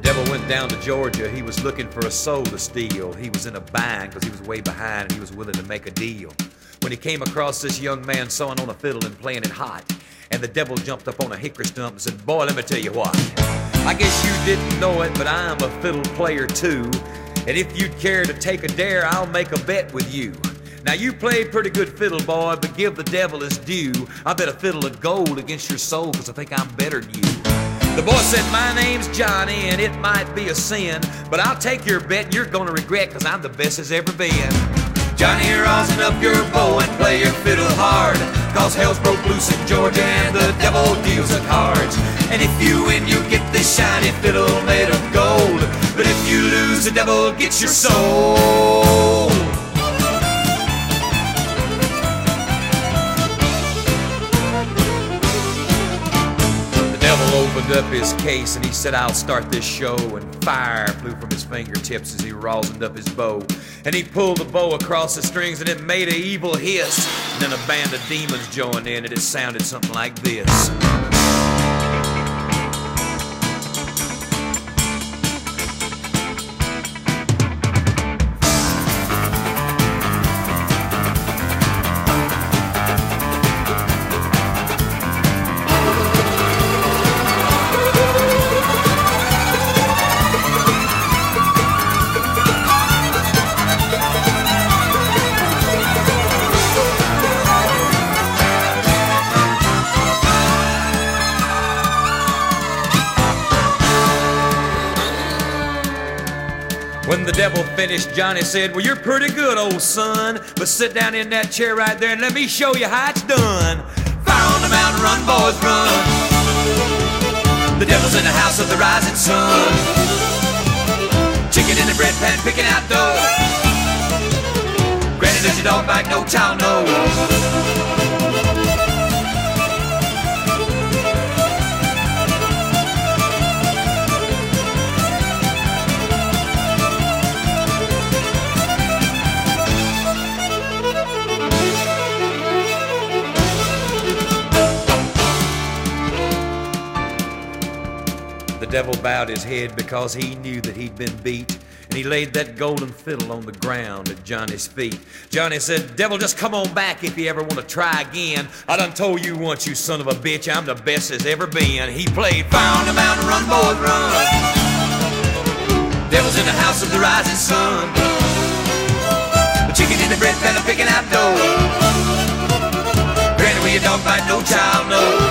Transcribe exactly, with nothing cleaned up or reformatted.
Devil went down to Georgia, he was looking for a soul to steal. He was in a bind because he was way behind and he was willing to make a deal. When he came across this young man sawing on a fiddle and playing it hot, and the devil jumped up on a hickory stump and said, "Boy, let me tell you what. I guess you didn't know it, but I'm a fiddle player too. And if you'd care to take a dare, I'll make a bet with you. Now you played pretty good fiddle, boy, but give the devil his due. I bet a fiddle of gold against your soul, cause I think I'm better than you." The boy said, "My name's Johnny, and it might be a sin, but I'll take your bet and you're gonna regret, cause I'm the best as ever been." "Johnny, rosin up your bow and play your fiddle hard, cause hell's broke loose in Georgia and the devil deals the cards. And if you win, you get this shiny fiddle made of gold, but if you lose, the devil gets your soul." The devil opened up his case and he said, "I'll start this show," and fire flew from his fingertips as he rosined up his bow. And he pulled the bow across the strings and it made an evil hiss. And then a band of demons joined in and it sounded something like this. When the devil finished, Johnny said, "Well, you're pretty good, old son, but sit down in that chair right there and let me show you how it's done. Fire on the mountain, run, boys, run. The devil's in the house of the rising sun. Chicken in the bread pan, picking out dough. Granny, does your dog bite? No child knows." The devil bowed his head because he knew that he'd been beat, and he laid that golden fiddle on the ground at Johnny's feet. Johnny said, "Devil, just come on back if you ever want to try again. I done told you once, you son of a bitch, I'm the best there's ever been." He played "Fire on the Mountain, Run, Boys, Run." Devil's in the house of the rising sun. The chicken in the bread pan, picking out dough. Granny, will your dog bite? No child knows.